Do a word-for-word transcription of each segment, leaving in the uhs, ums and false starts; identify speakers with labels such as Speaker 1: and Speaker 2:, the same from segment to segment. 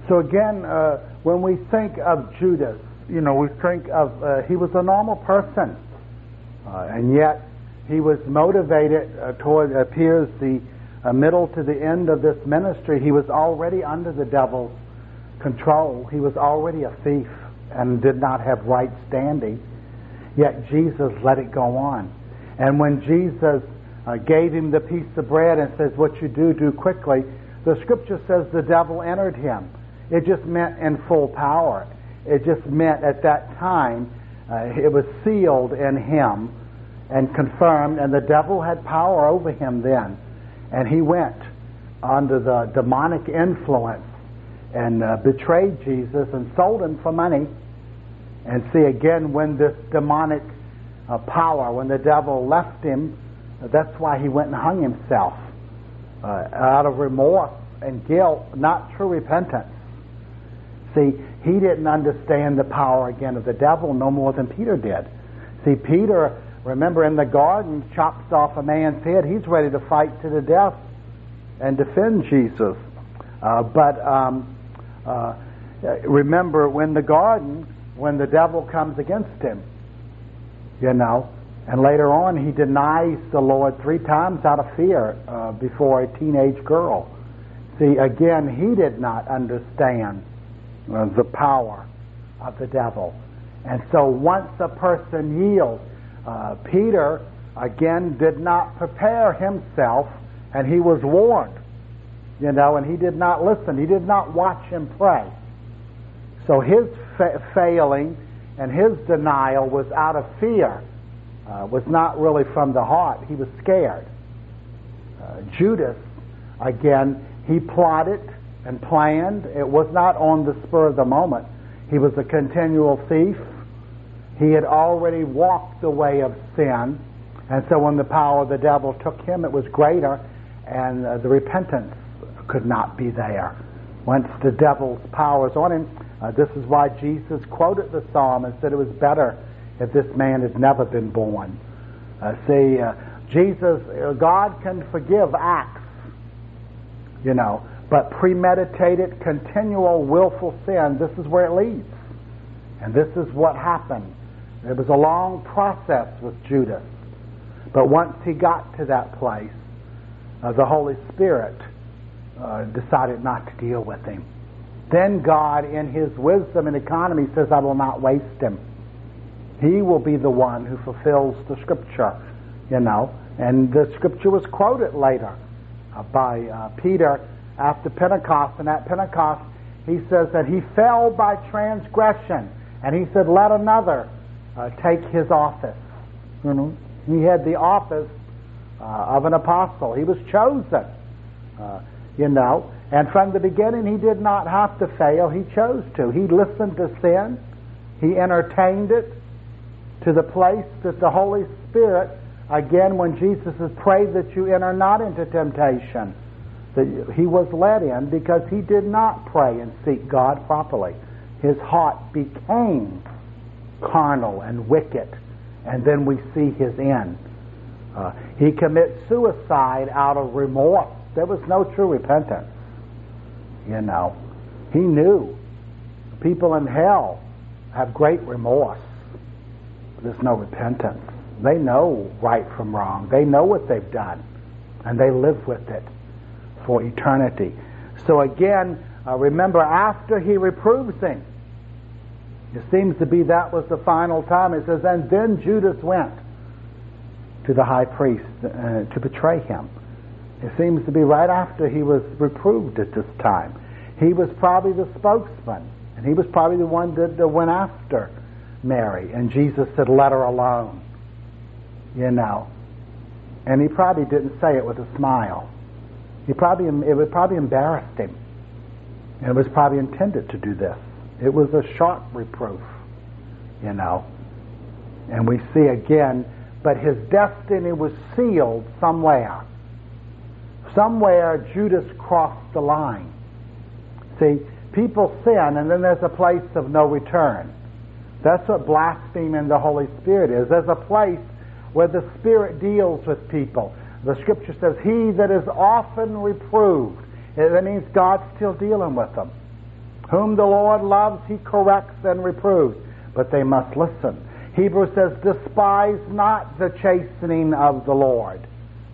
Speaker 1: So again, uh, when we think of Judas, you know, we think of, uh, he was a normal person, uh, and yet he was motivated uh, toward, appears the uh, middle to the end of this ministry, he was already under the devil's control. He was already a thief and did not have right standing, yet Jesus let it go on. And when Jesus uh, gave him the piece of bread and says, what you do, do quickly, the scripture says the devil entered him. It just meant in full power. It just meant at that time uh, it was sealed in him and confirmed, and the devil had power over him then. And he went under the demonic influence and uh, betrayed Jesus and sold him for money. And see, again, when this demonic uh, power, when the devil left him, that's why he went and hung himself uh, out of remorse and guilt, not true repentance. See, he didn't understand the power again of the devil no more than Peter did. See, Peter, remember in the garden, chops off a man's head. He's ready to fight to the death and defend Jesus. Uh, but um, uh, remember, when the garden, when the devil comes against him, you know, and later on he denies the Lord three times out of fear uh, before a teenage girl. See, again, he did not understand uh, the power of the devil. And so once a person yields, uh, Peter, again, did not prepare himself, and he was warned, you know, and he did not listen. He did not watch him pray. So his fa- failing and his denial was out of fear, uh, was not really from the heart. He was scared. Uh, Judas, again, he plotted and planned. It was not on the spur of the moment. He was a continual thief. He had already walked the way of sin, and so when the power of the devil took him, it was greater, and uh, the repentance could not be there. Once the devil's power is on him, uh, this is why Jesus quoted the psalm and said it was better if this man had never been born. Uh, see, uh, Jesus, uh, God can forgive acts, you know, but premeditated, continual, willful sin, this is where it leads. And this is what happened. It was a long process with Judas. But once he got to that place, uh, the Holy Spirit uh, decided not to deal with him. Then God, in His wisdom and economy, says, I will not waste him. He will be the one who fulfills the Scripture, you know. And the Scripture was quoted later uh, by uh, Peter after Pentecost. And at Pentecost, he says that he fell by transgression. And he said, let another uh, take his office. You know, he had the office uh, of an apostle. He was chosen, uh, you know. And from the beginning, he did not have to fail. He chose to. He listened to sin. He entertained it to the place that the Holy Spirit, again, when Jesus has prayed that you enter not into temptation, that he was led in because he did not pray and seek God properly. His heart became carnal and wicked, and then we see his end. Uh, he commits suicide out of remorse. There was no true repentance. You know, he knew people in hell have great remorse. There's no repentance. They know right from wrong. They know what they've done, and they live with it for eternity. So again, uh, remember, after he reproves him, it seems to be that was the final time. It says, and then Judas went to the high priest uh, to betray him. It seems to be right after he was reproved at this time. He was probably the spokesman, and he was probably the one that, that went after Mary, and Jesus said, let her alone, you know. And he probably didn't say it with a smile. He probably, it would probably embarrassed him, and it was probably intended to do this. It was a sharp reproof, you know. And we see again, but his destiny was sealed somewhere. Somewhere Judas crossed the line. See, people sin, and then there's a place of no return. That's what blaspheming the Holy Spirit is. There's a place where the Spirit deals with people. The Scripture says, he that is often reproved. That means God's still dealing with them. Whom the Lord loves, He corrects and reproves. But they must listen. Hebrews says, despise not the chastening of the Lord.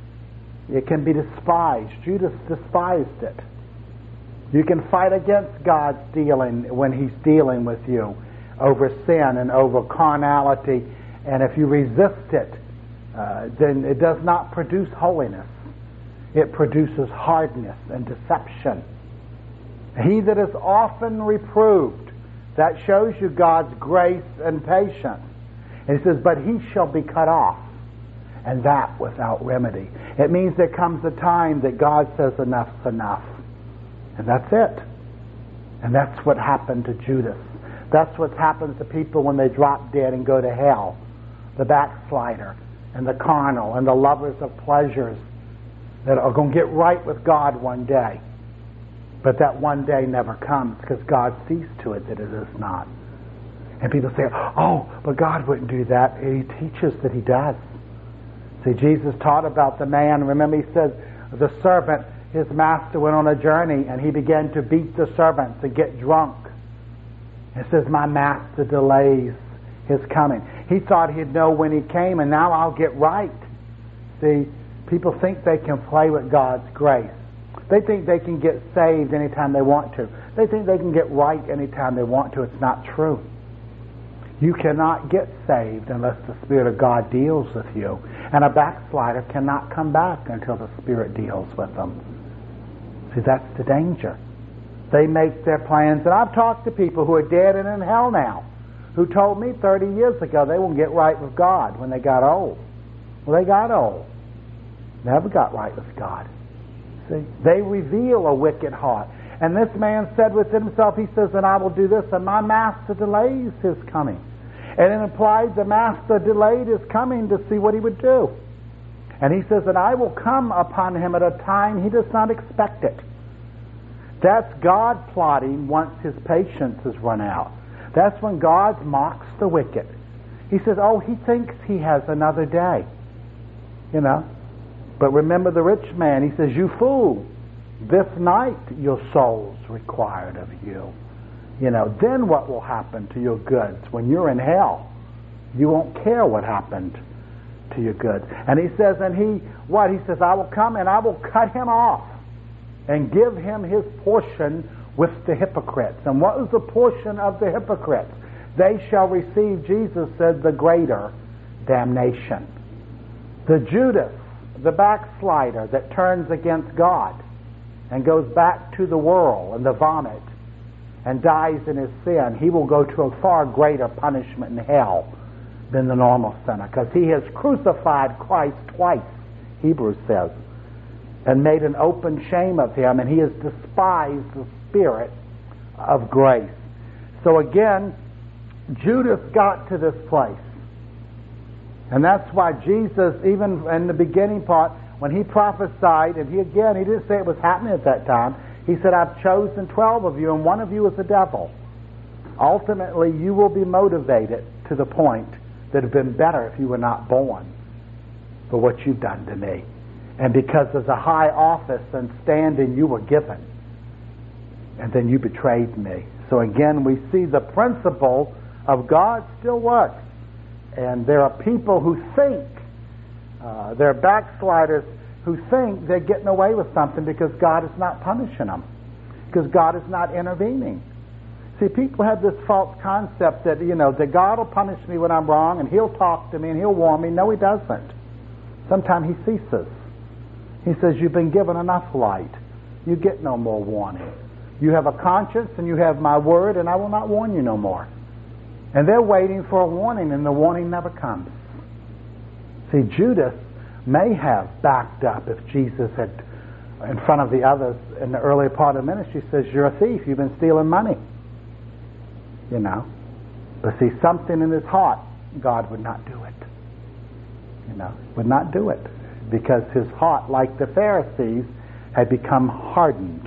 Speaker 1: It can be despised. Judas despised it. You can fight against God's dealing when He's dealing with you over sin and over carnality. And if you resist it, uh, then it does not produce holiness. It produces hardness and deception. He that is often reproved, that shows you God's grace and patience. And He says, but he shall be cut off, and that without remedy. It means there comes a time that God says enough's enough. And that's it. And that's what happened to Judas. That's what happens to people when they drop dead and go to hell. The backslider and the carnal and the lovers of pleasures that are going to get right with God one day. But that one day never comes because God sees to it that it is not. And people say, oh, but God wouldn't do that. He teaches that He does. See, Jesus taught about the man. Remember, He said, the servant, his master went on a journey and he began to beat the servants and get drunk. It says, my master delays his coming. He thought he'd know when he came, and now I'll get right. See, people think they can play with God's grace. They think they can get saved anytime they want to. They think they can get right anytime they want to. It's not true. You cannot get saved unless the Spirit of God deals with you. And a backslider cannot come back until the Spirit deals with them. See, that's the danger. They make their plans. And I've talked to people who are dead and in hell now, who told me thirty years ago they won't get right with God when they got old. Well, they got old. Never got right with God. See, they reveal a wicked heart. And this man said within himself, he says, and I will do this, and my master delays his coming. And it implied the master delayed his coming to see what he would do. And he says, and I will come upon him at a time he does not expect it. That's God plotting once his patience has run out. That's when God mocks the wicked. He says, oh, he thinks he has another day. You know. But remember the rich man. He says, you fool, this night your soul's required of you. You know, then what will happen to your goods when you're in hell? You won't care what happened to your goods. And he says, and he, what? He says, I will come and I will cut him off and give him his portion with the hypocrites. And what was the portion of the hypocrites? They shall receive, Jesus said, the greater damnation. The Judas, the backslider that turns against God and goes back to the world and the vomit and dies in his sin, he will go to a far greater punishment in hell than the normal sinner, because he has crucified Christ twice, Hebrews says, and made an open shame of him, and he has despised the Spirit of grace. So again, Judas got to this place. And that's why Jesus, even in the beginning part, when he prophesied, and he again, he didn't say it was happening at that time. He said, I've chosen twelve of you, and one of you is the devil. Ultimately, you will be motivated to the point that it would have been better if you were not born for what you've done to me. And because of the high office and standing you were given, and then you betrayed me. So again, we see the principle of God still works. And there are people who think, uh, they're backsliders who think they're getting away with something because God is not punishing them, because God is not intervening. See, people have this false concept that, you know, that God will punish me when I'm wrong, and He'll talk to me and He'll warn me. No, He doesn't. Sometimes He ceases. He says, you've been given enough light. You get no more warning. You have a conscience and you have my word, and I will not warn you no more. And they're waiting for a warning, and the warning never comes. See, Judas may have backed up if Jesus had, in front of the others in the early part of the ministry, says, you're a thief, you've been stealing money. You know. But see, something in his heart, God would not do it. You know, would not do it. Because his heart, like the Pharisees, had become hardened.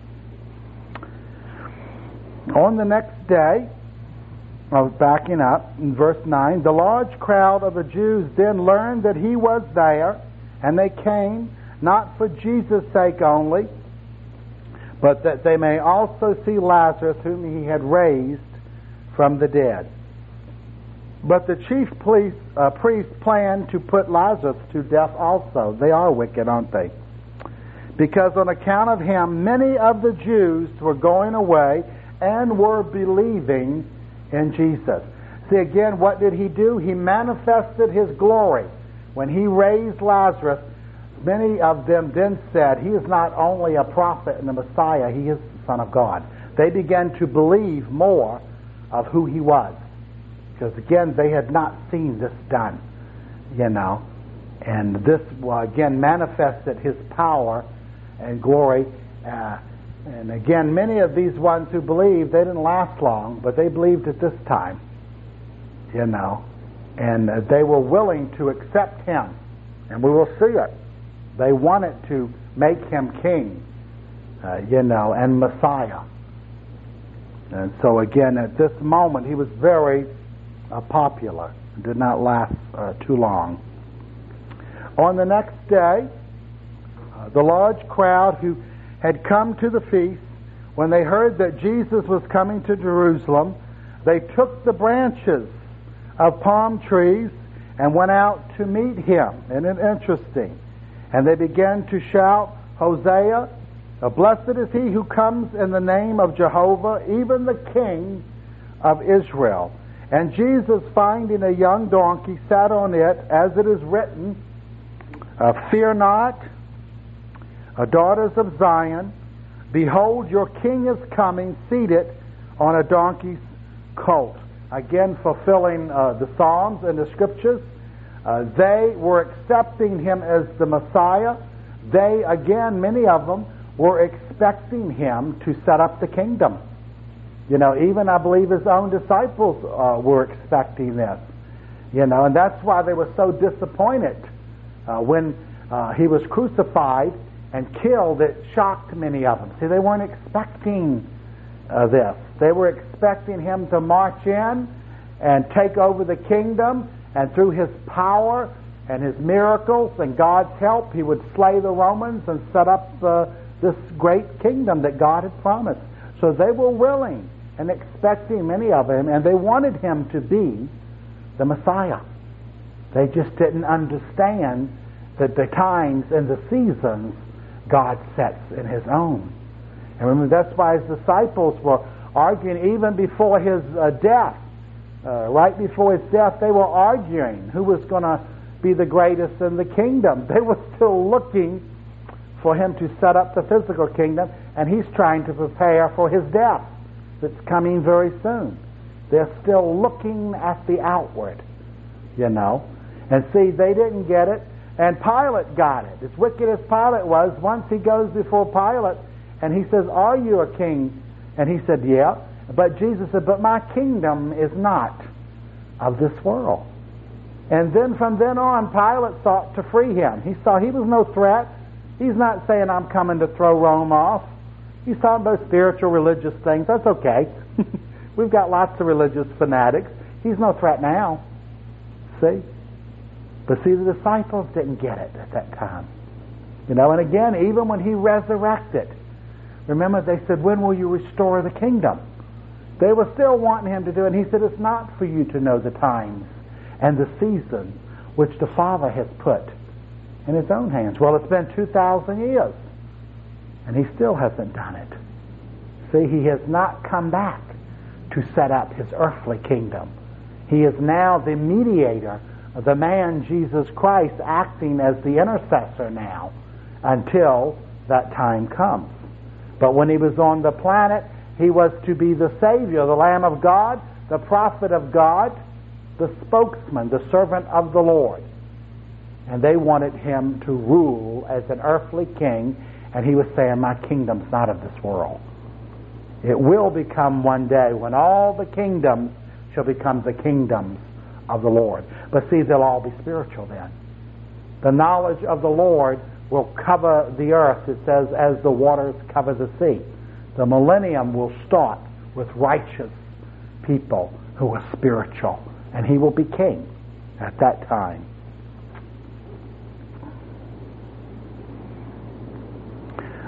Speaker 1: On the next day, I was backing up in verse nine, the large crowd of the Jews then learned that he was there, and they came, not for Jesus' sake only, but that they may also see Lazarus, whom he had raised from the dead. But the chief police, uh, priests planned to put Lazarus to death also. They are wicked, aren't they? Because on account of him, many of the Jews were going away and were believing in Jesus. See, again, what did he do? He manifested his glory. When he raised Lazarus, many of them then said, he is not only a prophet and a Messiah, he is the Son of God. They began to believe more of who he was. Because, again, they had not seen this done, you know. And this, well, again, manifested his power and glory. Uh, and, again, many of these ones who believed, they didn't last long, but they believed at this time, you know. And uh, they were willing to accept him. And we will see it. They wanted to make him king, uh, you know, and Messiah. And so, again, at this moment, he was very uh, popular. It did not last uh, too long. On the next day, uh, the large crowd who had come to the feast, when they heard that Jesus was coming to Jerusalem, they took the branches of palm trees and went out to meet him. Isn't it interesting? And they began to shout, Hosea, blessed is he who comes in the name of Jehovah, even the King of Israel. And Jesus, finding a young donkey, sat on it, as it is written, uh, Fear not, uh, daughters of Zion, behold, your king is coming, seated on a donkey's colt. Again, fulfilling uh, the Psalms and the Scriptures. Uh, they were accepting him as the Messiah. They, again, many of them, were expecting him to set up the kingdom. You know, even I believe his own disciples uh, were expecting this. You know, and that's why they were so disappointed uh, when uh, he was crucified and killed. It shocked many of them. See, they weren't expecting uh, this. They were expecting him to march in and take over the kingdom, and through his power and his miracles and God's help, he would slay the Romans and set up uh, this great kingdom that God had promised. So they were willing and expecting, many of them, and they wanted him to be the Messiah. They just didn't understand that the times and the seasons God sets in his own. And remember, that's why his disciples were arguing even before his uh, death. Uh, right before his death, they were arguing who was going to be the greatest in the kingdom. They were still looking for him to set up the physical kingdom, and he's trying to prepare for his death that's coming very soon. They're still looking at the outward, you know. And see, they didn't get it, and Pilate got it. As wicked as Pilate was, once he goes before Pilate, and he says, are you a king? And he said, yeah. But Jesus said, but my kingdom is not of this world. And then from then on, Pilate sought to free him. He saw he was no threat. He's not saying, I'm coming to throw Rome off. He's talking about spiritual, religious things. That's okay. We've got lots of religious fanatics. He's no threat now. See? But see, the disciples didn't get it at that time. You know, and again, even when he resurrected, remember they said, when will you restore the kingdom? They were still wanting him to do it. And he said, it's not for you to know the times and the season which the Father has put in his own hands. Well, it's been two thousand years, and he still hasn't done it. See, he has not come back to set up his earthly kingdom. He is now the mediator, the man Jesus Christ, acting as the intercessor now until that time comes. But when he was on the planet, he was to be the Savior, the Lamb of God, the prophet of God, the spokesman, the servant of the Lord. And they wanted him to rule as an earthly king, and he was saying, my kingdom's not of this world. It will become one day when all the kingdoms shall become the kingdoms of the Lord. But see, they'll all be spiritual then. The knowledge of the Lord will cover the earth, it says, as the waters cover the sea. The millennium will start with righteous people who are spiritual, and he will be king at that time.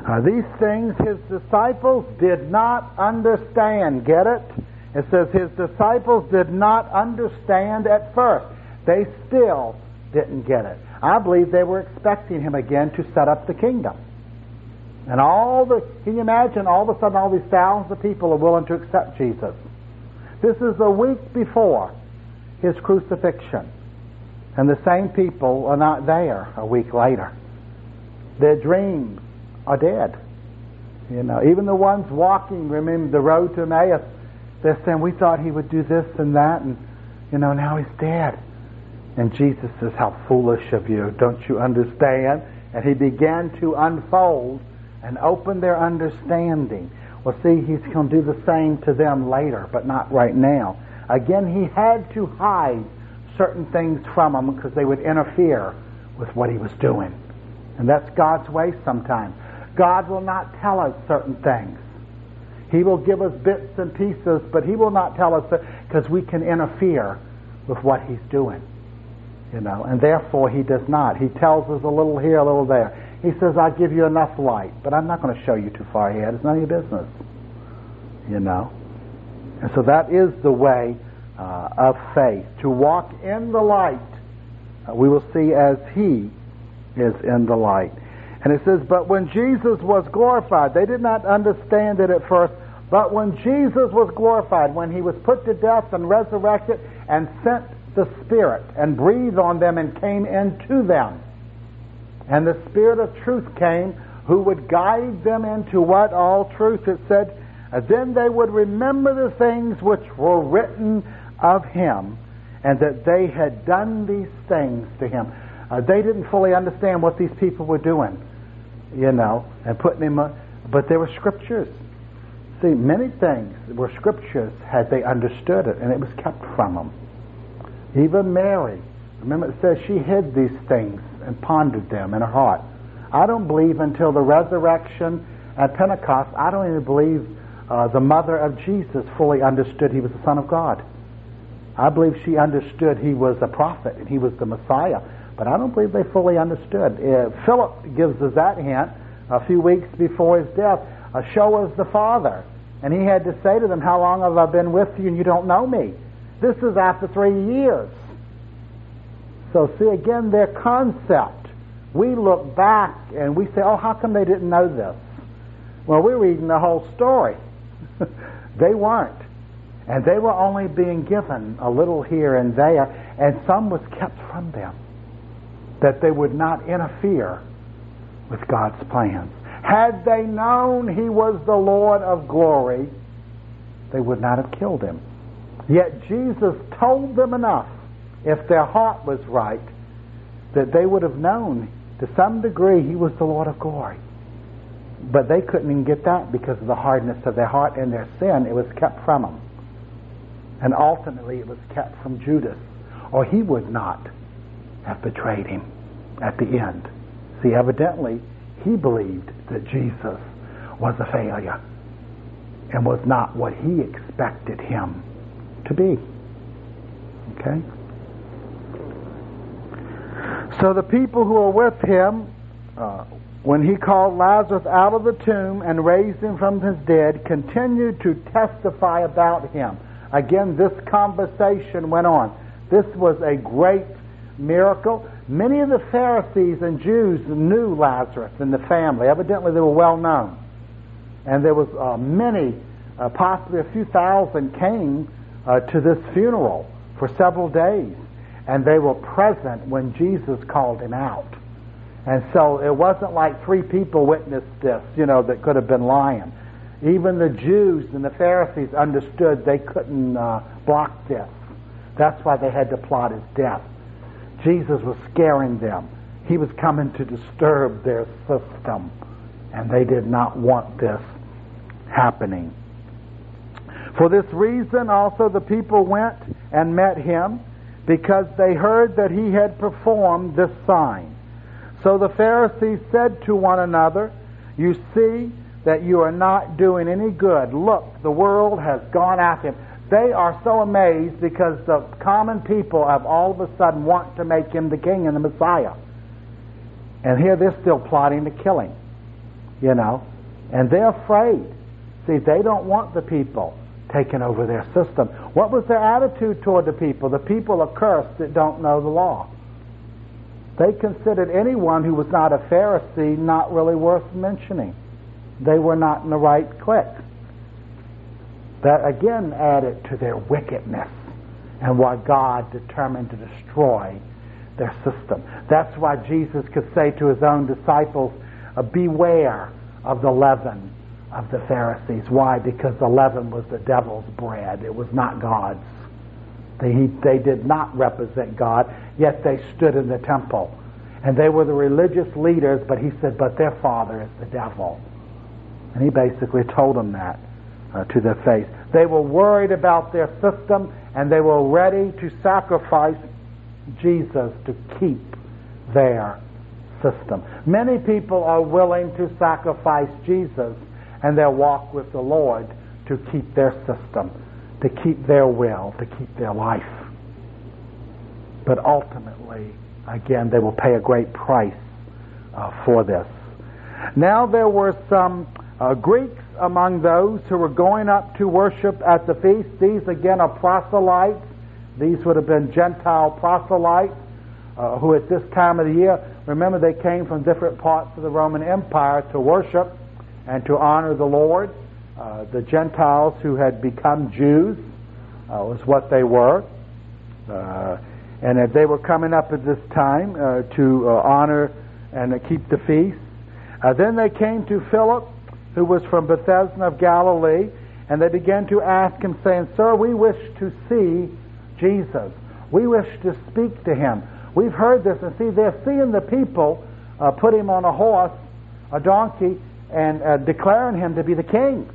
Speaker 1: Uh, these things his disciples did not understand. Get it? It says his disciples did not understand at first. They still didn't get it. I believe they were expecting him again to set up the kingdom. And all the, can you imagine, all of a sudden all these thousands of people are willing to accept Jesus. This is a week before his crucifixion. And the same people are not there a week later. Their dreams are dead. You know, even the ones walking, remember the road to Emmaus, they're saying, we thought he would do this and that, and, you know, now he's dead. And Jesus says, how foolish of you, don't you understand? And he began to unfold and open their understanding. Well, see, he's going to do the same to them later, but not right now. Again, he had to hide certain things from them because they would interfere with what he was doing. And that's God's way sometimes. God will not tell us certain things. He will give us bits and pieces, but he will not tell us that because we can interfere with what he's doing. You know, and therefore he does not. He tells us a little here, a little there. He says, I'll give you enough light, but I'm not going to show you too far ahead. It's none of your business. You know. And so that is the way uh, of faith. To walk in the light, uh, we will see as he is in the light. And it says, but when Jesus was glorified, they did not understand it at first, but when Jesus was glorified, when he was put to death and resurrected and sent the Spirit and breathed on them and came into them, and the Spirit of truth came, who would guide them into what? All truth. It said, then they would remember the things which were written of him, and that they had done these things to him. Uh, they didn't fully understand what these people were doing, you know, and putting him, uh, but there were scriptures. See, many things were scriptures had they understood it, and it was kept from them. Even Mary, remember it says she hid these things and pondered them in her heart. I don't believe until the resurrection at Pentecost, I don't even believe uh, the mother of Jesus fully understood he was the Son of God. I believe she understood he was a prophet and he was the Messiah, but I don't believe they fully understood. Uh, Philip gives us that hint a few weeks before his death. Uh, show us the Father. And he had to say to them, how long have I been with you and you don't know me? This is after three years. So see, again, their concept. We look back and we say, oh, how come they didn't know this? Well, we're reading the whole story. They weren't. And they were only being given a little here and there, and some was kept from them, that they would not interfere with God's plans. Had they known he was the Lord of glory, they would not have killed him. Yet Jesus told them enough, if their heart was right, that they would have known to some degree he was the Lord of glory. But they couldn't even get that because of the hardness of their heart and their sin. It was kept from them. And ultimately it was kept from Judas, or he would not have betrayed him at the end. See, evidently, he believed that Jesus was a failure and was not what he expected him to be. Okay? So the people who were with him, uh, when he called Lazarus out of the tomb and raised him from his dead, continued to testify about him. Again, this conversation went on. This was a great miracle. Many of the Pharisees and Jews knew Lazarus and the family. Evidently, they were well known. And there was uh, many, uh, possibly a few thousand, came uh, to this funeral for several days. And they were present when Jesus called him out. And so it wasn't like three people witnessed this, you know, that could have been lying. Even the Jews and the Pharisees understood they couldn't uh, block this. That's why they had to plot his death. Jesus was scaring them. He was coming to disturb their system, and they did not want this happening. For this reason also the people went and met him, because they heard that he had performed this sign. So the Pharisees said to one another, you see that you are not doing any good. Look, the world has gone after him. They are so amazed because the common people have all of a sudden want to make him the king and the Messiah. And here they're still plotting to kill him. you know, and they're afraid. See, they don't want the people taking over their system. What was their attitude toward the people? The people are cursed that don't know the law. They considered anyone who was not a Pharisee not really worth mentioning. They were not in the right clique. That again added to their wickedness and why God determined to destroy their system. That's why Jesus could say to his own disciples, uh, beware of the leaven of the Pharisees. Why? Because the leaven was the devil's bread. It was not God's. They, he, they did not represent God, yet they stood in the temple. And they were the religious leaders, but he said, but their father is the devil. And he basically told them that uh, to their face. They were worried about their system, and they were ready to sacrifice Jesus to keep their system. Many people are willing to sacrifice Jesus and their walk with the Lord to keep their system, to keep their will, to keep their life. But ultimately, again, they will pay a great price uh, for this. Now there were some uh, Greeks among those who were going up to worship at the feast. These again are proselytes. These would have been Gentile proselytes uh, who at this time of the year, remember they came from different parts of the Roman Empire to worship and to honor the Lord. Uh, the Gentiles who had become Jews uh, was what they were. Uh, and if they were coming up at this time uh, to uh, honor and uh, keep the feast. Uh, then they came to Philip, who was from Bethsaida of Galilee, and they began to ask him, saying, Sir, we wish to see Jesus. We wish to speak to him. We've heard this, and see, they're seeing the people uh, put him on a horse, a donkey, and uh, declaring him to be the king.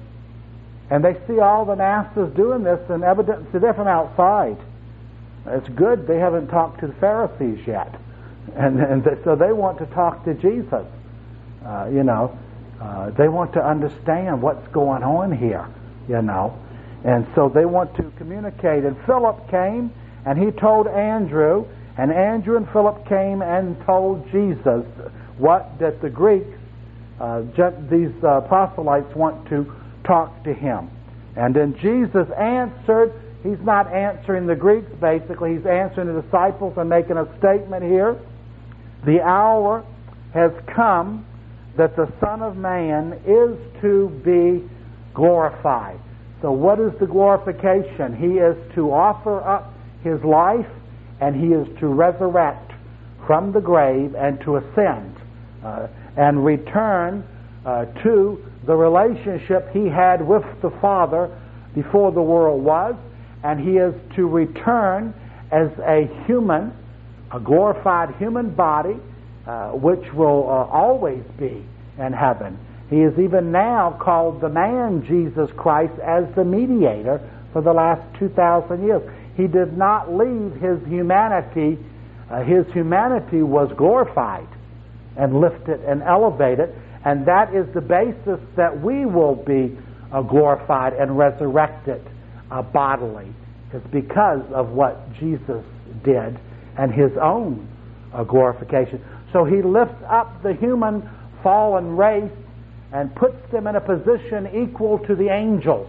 Speaker 1: And they see all the masters doing this, and evidently they're from outside. It's good they haven't talked to the Pharisees yet. And, and th- so they want to talk to Jesus. Uh, you know, uh, they want to understand what's going on here, you know. And so they want to communicate. And Philip came, and he told Andrew, and Andrew and Philip came and told Jesus what that the Greeks, uh, these uh, proselytes, want to talk to him. And then Jesus answered. He's not answering the Greeks, basically. He's answering the disciples and making a statement here. The hour has come that the Son of Man is to be glorified. So what is the glorification? He is to offer up his life, and he is to resurrect from the grave and to ascend uh, and return uh, to the relationship he had with the Father before the world was. And he is to return as a human, a glorified human body, uh, which will uh, always be in heaven. He is even now called the man Jesus Christ as the mediator for the last two thousand years. He did not leave his humanity. Uh, his humanity was glorified and lifted and elevated, and that is the basis that we will be uh, glorified and resurrected Uh, bodily. It's because of what Jesus did and his own uh, glorification. So he lifts up the human fallen race and puts them in a position equal to the angels,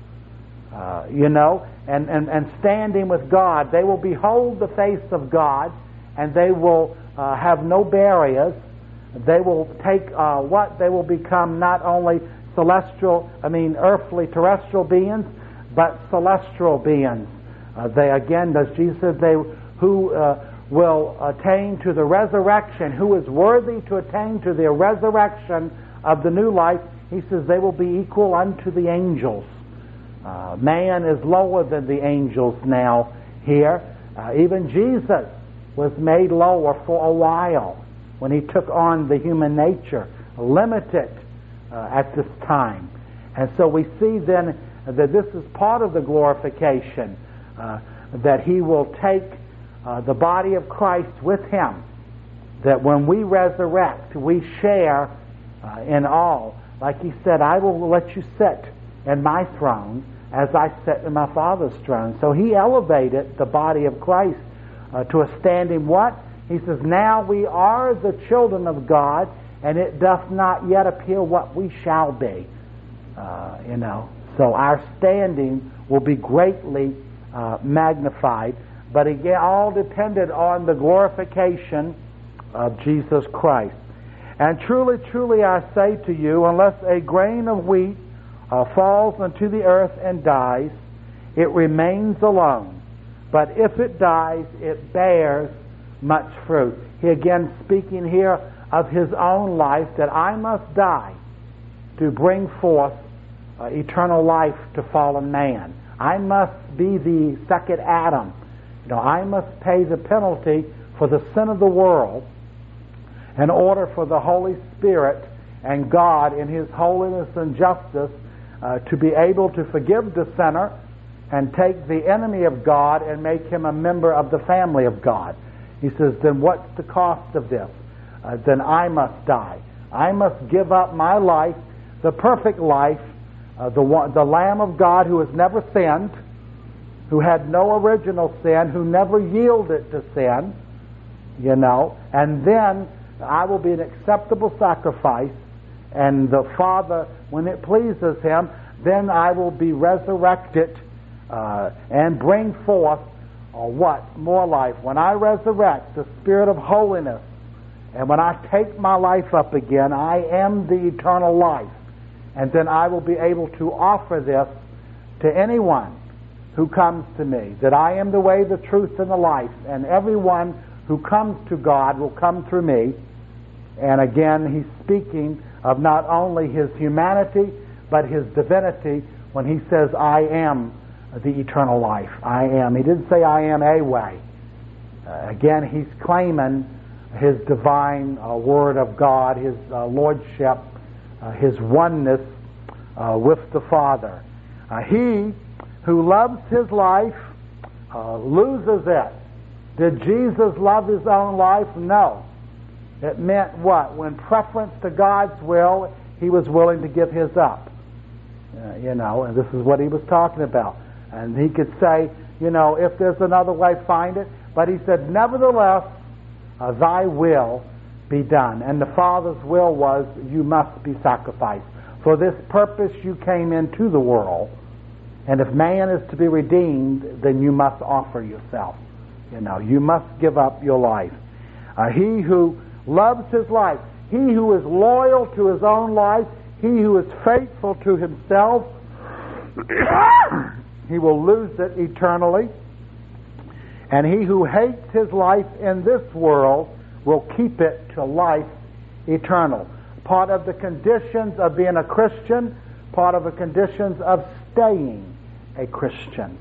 Speaker 1: uh, you know, and, and, and standing with God. They will behold the face of God, and they will uh, have no barriers. They will take uh, what? They will become not only celestial, I mean earthly, terrestrial beings, but celestial beings. Uh, they again, as Jesus said, they who uh, will attain to the resurrection, who is worthy to attain to the resurrection of the new life, he says they will be equal unto the angels. Uh, man is lower than the angels now here. Uh, even Jesus was made lower for a while when he took on the human nature, limited uh, at this time. And so we see then that this is part of the glorification, uh, that he will take uh, the body of Christ with him, that when we resurrect, we share uh, in all. Like he said, I will let you sit in my throne as I sit in my Father's throne. So he elevated the body of Christ uh, to a standing what? He says, now we are the children of God, and it doth not yet appear what we shall be. Uh, you know, so our standing will be greatly uh, magnified, but again, all depended on the glorification of Jesus Christ. And truly, truly, I say to you, unless a grain of wheat uh, falls into the earth and dies, it remains alone. But if it dies, it bears much fruit. He again speaking here of his own life, that I must die to bring forth uh, eternal life to fallen man. I must be the second Adam. You know, I must pay the penalty for the sin of the world in order for the Holy Spirit and God in His holiness and justice uh, to be able to forgive the sinner and take the enemy of God and make him a member of the family of God. He says, then what's the cost of this? Uh, then I must die. I must give up my life, the perfect life, uh, the, one, the Lamb of God who has never sinned, who had no original sin, who never yielded to sin, you know, and then I will be an acceptable sacrifice, and the Father, when it pleases Him, then I will be resurrected uh, and bring forth uh, what? More life. When I resurrect, the Spirit of holiness, and when I take my life up again, I am the eternal life. And then I will be able to offer this to anyone who comes to me, that I am the way, the truth, and the life, and everyone who comes to God will come through me. And again, he's speaking of not only his humanity, but his divinity when he says, I am the eternal life. I am. He didn't say, I am a way. Uh, again, he's claiming his divine uh, word of God, his uh, lordship, uh, his oneness uh, with the Father. Uh, he who loves his life uh, loses it. Did Jesus love his own life? No. It meant what? When preference to God's will, he was willing to give his up. Uh, you know, and this is what he was talking about. And he could say, you know, if there's another way, find it. But he said, nevertheless, uh, thy will be done. And the Father's will was, you must be sacrificed. For this purpose you came into the world. And if man is to be redeemed, then you must offer yourself. You know, you must give up your life. Uh, he who loves his life, he who is loyal to his own life, he who is faithful to himself, he will lose it eternally. And he who hates his life in this world will keep it to life eternal. Part of the conditions of being a Christian, part of the conditions of staying a Christian,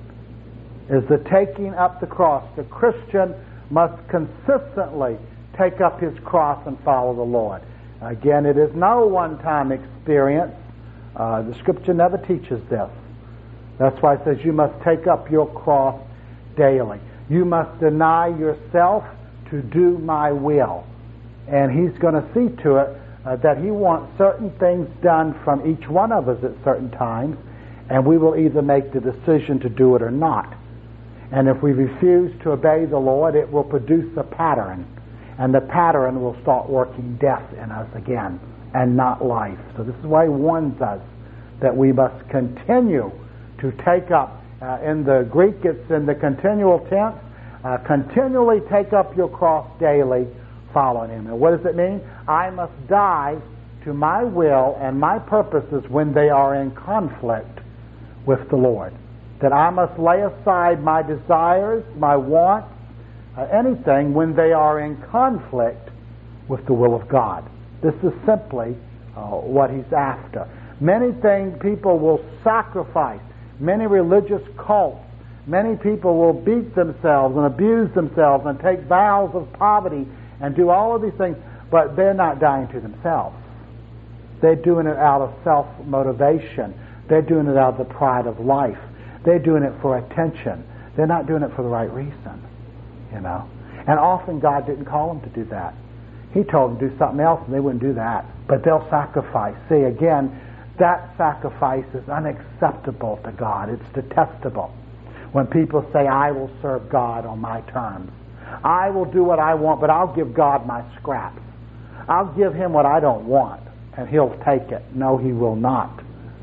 Speaker 1: is the taking up the cross. The Christian must consistently take up his cross and follow the Lord. Again, it is no one-time experience. Uh, the Scripture never teaches this. That's why it says you must take up your cross daily. You must deny yourself to do my will. And he's going to see to it uh, that he wants certain things done from each one of us at certain times, and we will either make the decision to do it or not. And if we refuse to obey the Lord, it will produce a pattern. And the pattern will start working death in us again and not life. So this is why he warns us that we must continue to take up, uh, in the Greek it's in the continual tense, uh, continually take up your cross daily, following him. And what does it mean? I must die to my will and my purposes when they are in conflict with the Lord. That I must lay aside my desires, my wants, uh, anything when they are in conflict with the will of God. This is simply uh, what he's after. Many things people will sacrifice. Many religious cults. Many people will beat themselves and abuse themselves and take vows of poverty and do all of these things, but they're not dying to themselves. They're doing it out of self-motivation. They're doing it out of the pride of life. They're doing it for attention. They're not doing it for the right reason, you know. And often God didn't call them to do that. He told them to do something else, and they wouldn't do that. But they'll sacrifice. See, again, that sacrifice is unacceptable to God. It's detestable. When people say, I will serve God on my terms. I will do what I want, but I'll give God my scraps. I'll give him what I don't want, and he'll take it. No, he will not.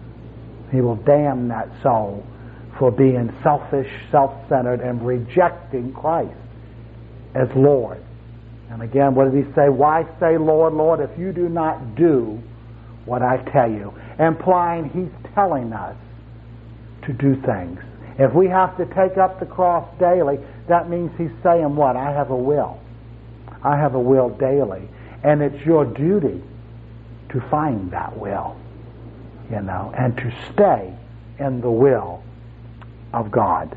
Speaker 1: He will damn that soul for being selfish, self-centered, and rejecting Christ as Lord. And again, what did he say? Why say, Lord, Lord, if you do not do what I tell you? Implying he's telling us to do things. If we have to take up the cross daily, that means he's saying what? I have a will. I have a will daily. And it's your duty to find that will, you know, and to stay in the will of God.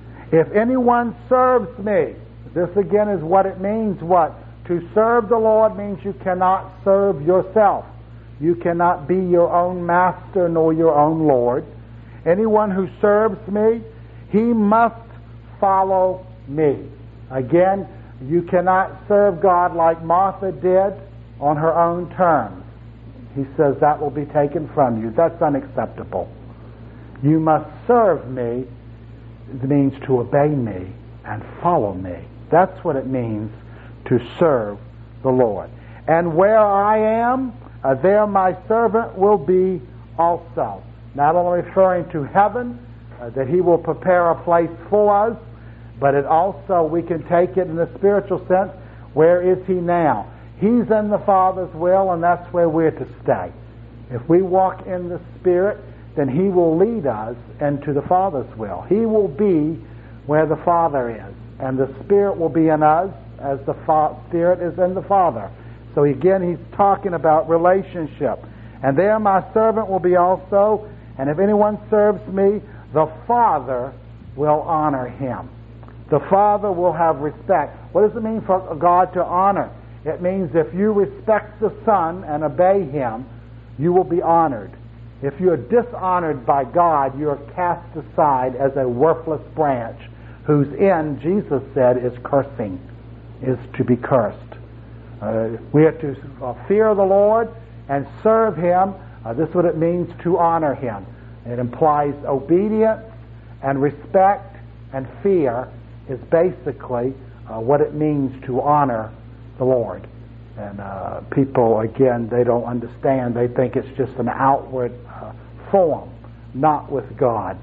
Speaker 1: If anyone serves me, this again is what it means, what? To serve the Lord means you cannot serve yourself. You cannot be your own master nor your own Lord. Anyone who serves me, he must follow me. Again, you cannot serve God like Martha did on her own terms. He says that will be taken from you. That's unacceptable. You must serve me. It means to obey me and follow me. That's what it means to serve the Lord. And where I am, uh, there my servant will be also. Not only referring to heaven, uh, that he will prepare a place for us, but it also, we can take it in the spiritual sense, where is he now? He's in the Father's will, and that's where we're to stay. If we walk in the Spirit, then he will lead us into the Father's will. He will be where the Father is, and the Spirit will be in us as the fa- Spirit is in the Father. So again, he's talking about relationship. And there my servant will be also, and if anyone serves me, the Father will honor him. The Father will have respect. What does it mean for God to honor? It means if you respect the Son and obey him, you will be honored. If you're dishonored by God, you're cast aside as a worthless branch, whose end, Jesus said, is cursing, is to be cursed. Uh, we are to uh, fear the Lord and serve him. Uh, this is what it means to honor him. It implies obedience and respect, and fear is basically uh, what it means to honor the Lord. And uh, people, again, they don't understand. They think it's just an outward uh, form, not with God.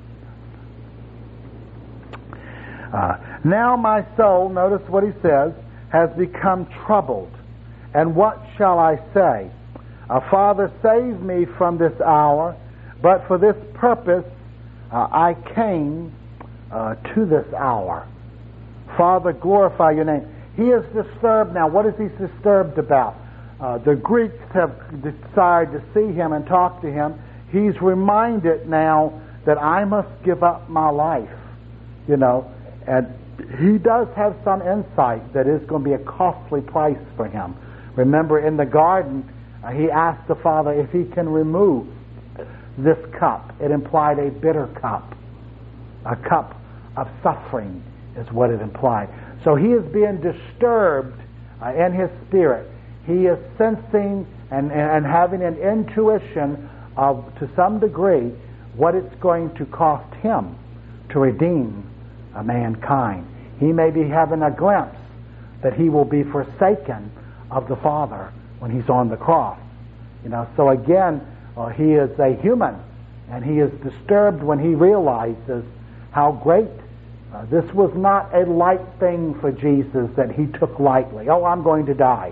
Speaker 1: Uh, now my soul, notice what he says, has become troubled. And what shall I say? Uh, Father, save me from this hour, but for this purpose uh, I came uh, to this hour. Father, glorify your name. He is disturbed now. What is he disturbed about? Uh, the Greeks have desired to see him and talk to him. He's reminded now that I must give up my life, you know, and he does have some insight that is going to be a costly price for him. Remember, in the garden, uh, he asked the Father if he can remove this cup. It implied a bitter cup. A cup of suffering is what it implied. So he is being disturbed uh, in his spirit. He is sensing and, and, and having an intuition of, to some degree, what it's going to cost him to redeem uh, mankind. He may be having a glimpse that he will be forsaken of the Father when he's on the cross. You know, so again, uh, he is a human, and he is disturbed when he realizes how great uh, this was not a light thing for Jesus that he took lightly. Oh, I'm going to die.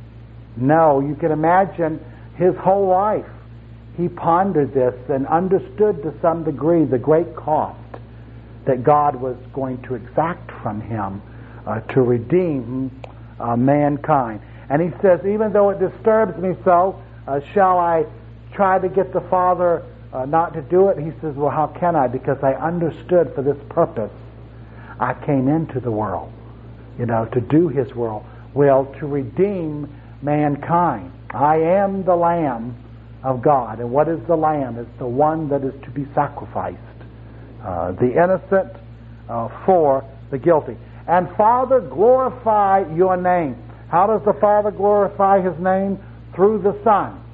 Speaker 1: No, you can imagine his whole life. He pondered this and understood to some degree the great cost that God was going to exact from him uh, to redeem uh, mankind. And he says, even though it disturbs me so, uh, shall I try to get the Father uh, not to do it? He says, well, how can I? Because I understood for this purpose I came into the world, you know, to do his will, will to redeem mankind. I am the Lamb of God. And what is the Lamb? It's the one that is to be sacrificed. Uh, the innocent uh, for the guilty. And Father, glorify your name. How does the Father glorify his name? Through the Son.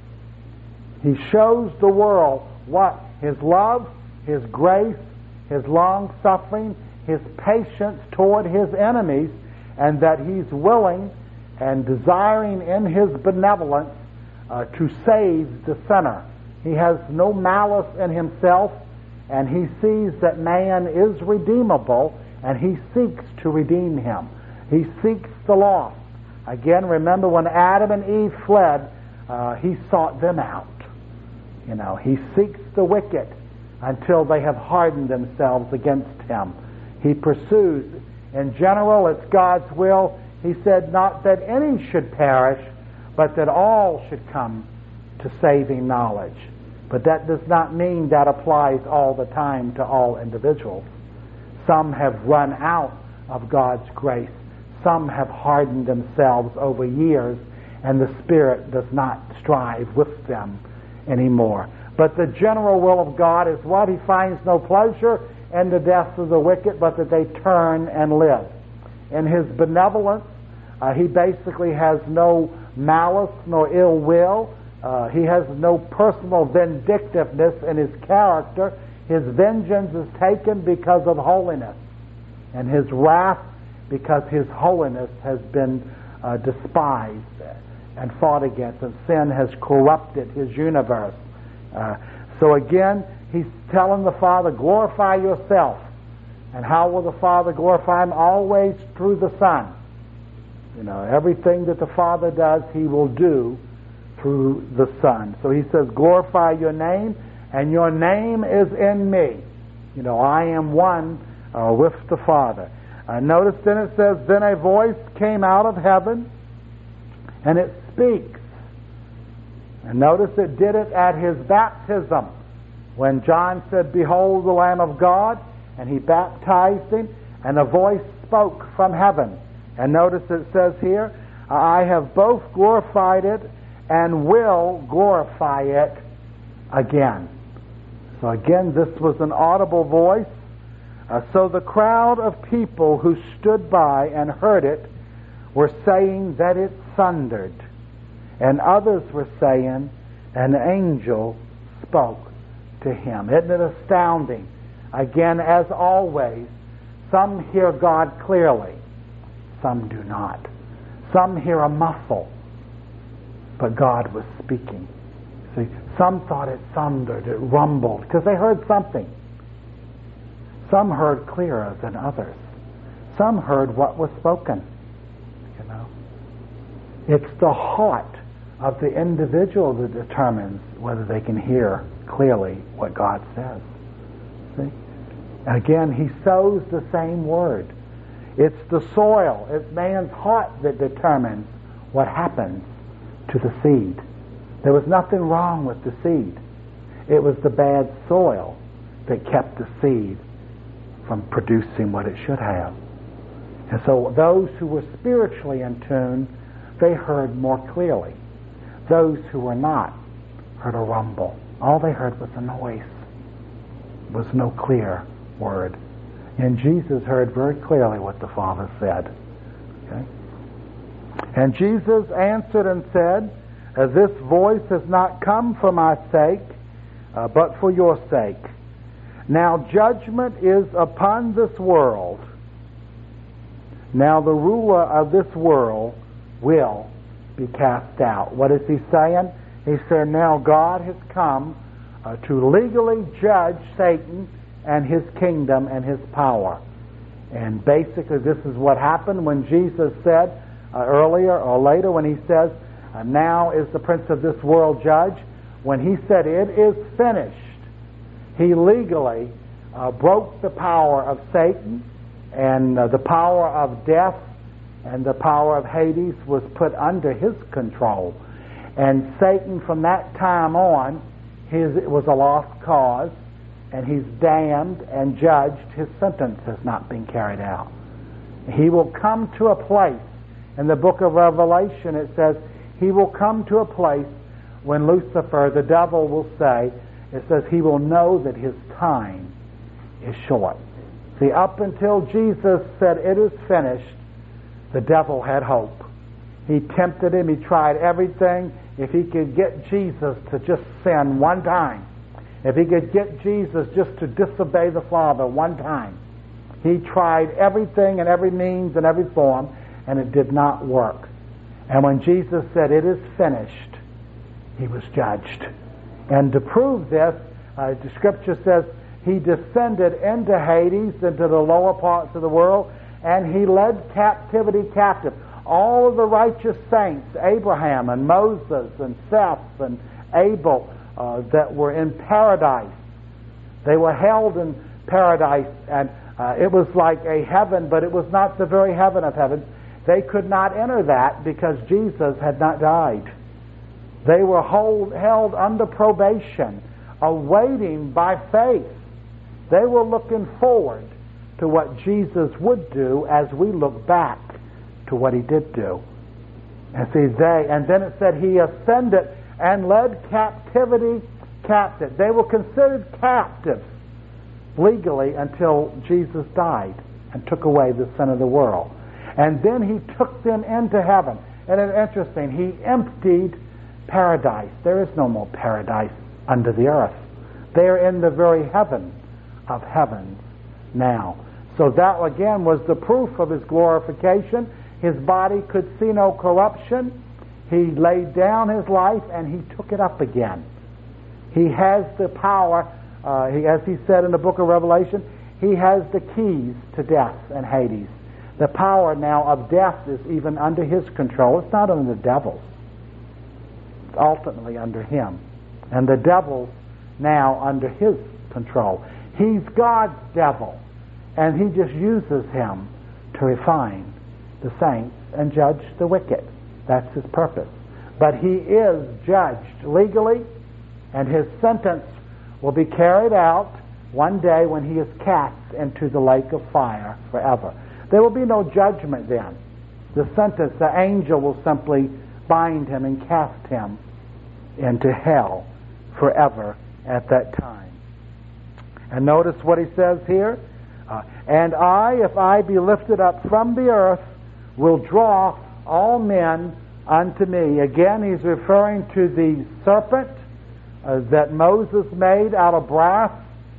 Speaker 1: He shows the world what? His love, his grace, his long suffering, his patience toward his enemies, and that he's willing and desiring in his benevolence uh, to save the sinner. He has no malice in himself, and he sees that man is redeemable, and he seeks to redeem him. He seeks the lost. Again, remember when Adam and Eve fled, uh, he sought them out. You know, he seeks the wicked until they have hardened themselves against him. He pursues. In general, it's God's will. He said not that any should perish, but that all should come to saving knowledge. But that does not mean that applies all the time to all individuals. Some have run out of God's grace. Some have hardened themselves over years, and the Spirit does not strive with them anymore. But the general will of God is what? He finds no pleasure in the death of the wicked, but that they turn and live. In his benevolence, uh, he basically has no malice nor ill will. Uh, he has no personal vindictiveness in his character. His vengeance is taken because of holiness, and his wrath because his holiness has been uh, despised and fought against, and sin has corrupted his universe. Uh, so again, he's telling the Father, glorify yourself. And how will the Father glorify him? Always through the Son. You know, everything that the Father does, he will do through the Son. So he says, glorify your name, and your name is in me. You know, I am one uh, with the Father. Uh, notice then it says, then a voice came out of heaven, and it speaks. And notice it did it at his baptism, when John said, behold the Lamb of God, and he baptized him, and a voice spoke from heaven. And notice it says here, I have both glorified it and will glorify it again. So again, this was an audible voice. Uh, so the crowd of people who stood by and heard it were saying that it thundered. And others were saying, an angel spoke to him. Isn't it astounding? Again, as always, some hear God clearly, some do not. Some hear a muffle, but God was speaking. See, some thought it thundered, it rumbled, because they heard something. Some heard clearer than others. Some heard what was spoken. You know, it's the heart of the individual that determines whether they can hear clearly what God says. See? Again, he sows the same word. It's the soil, it's man's heart that determines what happens to the seed. There was nothing wrong with the seed. It was the bad soil that kept the seed from producing what it should have. And so those who were spiritually in tune, they heard more clearly. Those who were not heard a rumble. All they heard was a noise. There was no clear word. And Jesus heard very clearly what the Father said. Okay? And Jesus answered and said, this voice has not come for my sake, uh, but for your sake. Now judgment is upon this world. Now the ruler of this world will be cast out. What is he saying? He said, now God has come uh, to legally judge Satan and his kingdom and his power. And basically this is what happened when Jesus said uh, earlier or later when he says, uh, now is the prince of this world judge. When he said it is finished, he legally uh, broke the power of Satan, and uh, the power of death and the power of Hades was put under his control. And Satan from that time on, his, it was a lost cause, and he's damned and judged. His sentence has not been carried out. He will come to a place, in the book of Revelation it says, he will come to a place when Lucifer, the devil, will say, it says he will know that his time is short. See, up until Jesus said it is finished, the devil had hope. He tempted him, he tried everything. If he could get Jesus to just sin one time, if he could get Jesus just to disobey the Father one time, he tried everything and every means and every form, and it did not work. And when Jesus said, "It is finished," he was judged. And to prove this, uh, the Scripture says he descended into Hades, into the lower parts of the world, and he led captivity captive. All of the righteous saints, Abraham and Moses and Seth and Abel, uh, that were in paradise, they were held in paradise, and uh, it was like a heaven, but it was not the very heaven of heaven. They could not enter that because Jesus had not died. They were hold, held under probation, awaiting by faith. They were looking forward to what Jesus would do as we look back to what he did do. And see, they, and then it said he ascended and led captivity captive. They were considered captives legally until Jesus died and took away the sin of the world. And then he took them into heaven. And it's interesting, he emptied paradise. There is no more paradise under the earth. They are in the very heaven of heavens now. So that again was the proof of his glorification. His body could see no corruption. He laid down his life and he took it up again. He has the power, uh, he, as he said in the book of Revelation, he has the keys to death and Hades. The power now of death is even under his control. It's not under the devil's. It's ultimately under him. And the devil's now under his control. He's God's devil, and he just uses him to refine the saints and judge the wicked. That's his purpose. But he is judged legally, and his sentence will be carried out one day when he is cast into the lake of fire forever. There will be no judgment then. The sentence, the angel will simply bind him and cast him into hell forever at that time. And notice what he says here. Uh, and I, if I be lifted up from the earth, will draw all men unto me. Again, he's referring to the serpent uh, that Moses made out of brass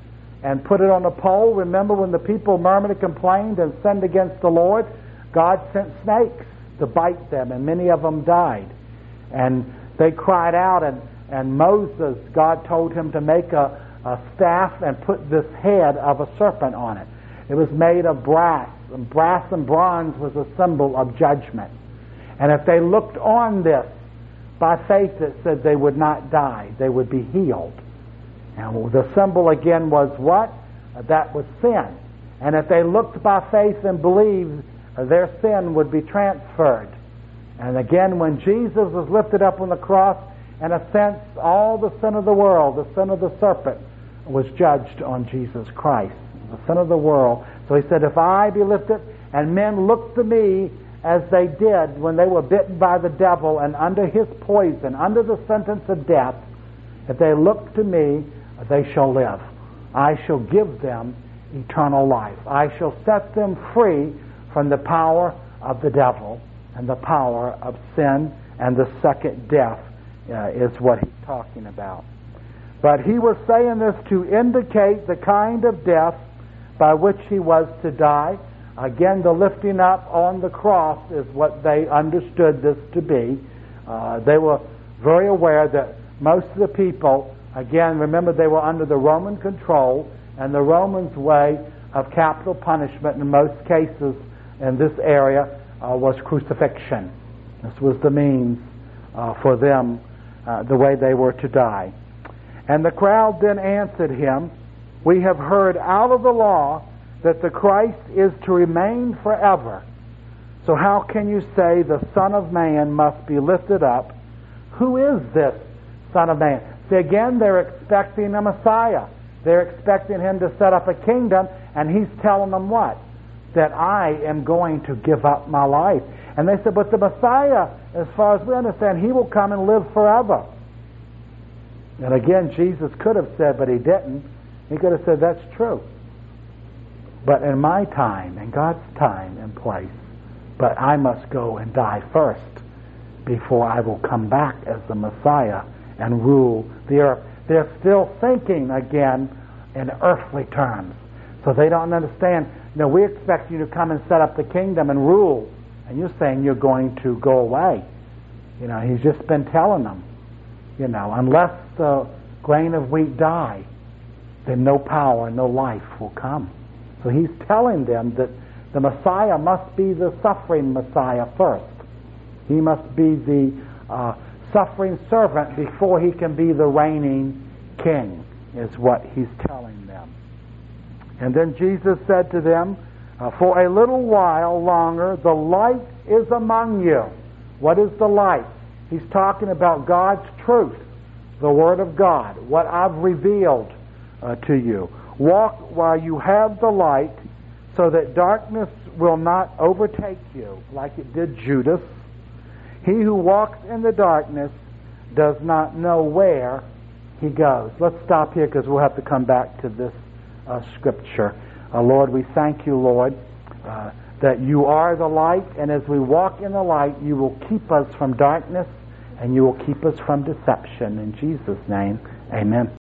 Speaker 1: and put it on a pole. Remember when the people murmured and complained and sinned against the Lord? God sent snakes to bite them, and many of them died. And they cried out, and, and Moses, God told him to make a, a staff and put this head of a serpent on it. It was made of brass, and brass and bronze was a symbol of judgment. And if they looked on this by faith, it said they would not die, they would be healed. And the symbol again was what? That was sin. And if they looked by faith and believed, their sin would be transferred. And again, when Jesus was lifted up on the cross, in a sense, all the sin of the world, the sin of the serpent, was judged on Jesus Christ. The sin of the world. So he said, if I be lifted, and men look to me as they did when they were bitten by the devil and under his poison, under the sentence of death, if they look to me, they shall live. I shall give them eternal life. I shall set them free from the power of the devil and the power of sin, and the second death uh, is what he's talking about. But he was saying this to indicate the kind of death by which he was to die. Again, the lifting up on the cross is what they understood this to be. Uh, they were very aware that most of the people, again, remember they were under the Roman control, and the Romans' way of capital punishment in most cases in this area uh, was crucifixion. This was the means uh, for them, uh, the way they were to die. And the crowd then answered him, we have heard out of the law that the Christ is to remain forever. So how can you say the Son of Man must be lifted up? Who is this Son of Man? See, again, they're expecting a Messiah. They're expecting him to set up a kingdom, and he's telling them what? That I am going to give up my life. And they said, but the Messiah, as far as we understand, he will come and live forever. And again, Jesus could have said, but he didn't. He could have said, that's true. But in my time, in God's time and place, but I must go and die first before I will come back as the Messiah and rule the earth. They're still thinking again in earthly terms. So they don't understand, you know, we expect you to come and set up the kingdom and rule. And you're saying you're going to go away. You know, he's just been telling them, you know, unless the grain of wheat die, then no power, no life will come. So he's telling them that the Messiah must be the suffering Messiah first. He must be the uh, suffering servant before he can be the reigning king, is what he's telling them. And then Jesus said to them, uh, for a little while longer, the light is among you. What is the light? He's talking about God's truth, the Word of God, what I've revealed uh, to you. Walk while you have the light, so that darkness will not overtake you, like it did Judas. He who walks in the darkness does not know where he goes. Let's stop here because we'll have to come back to this uh, scripture. Uh, Lord, we thank you, Lord, uh, that you are the light, and as we walk in the light, you will keep us from darkness, and you will keep us from deception. In Jesus' name, amen.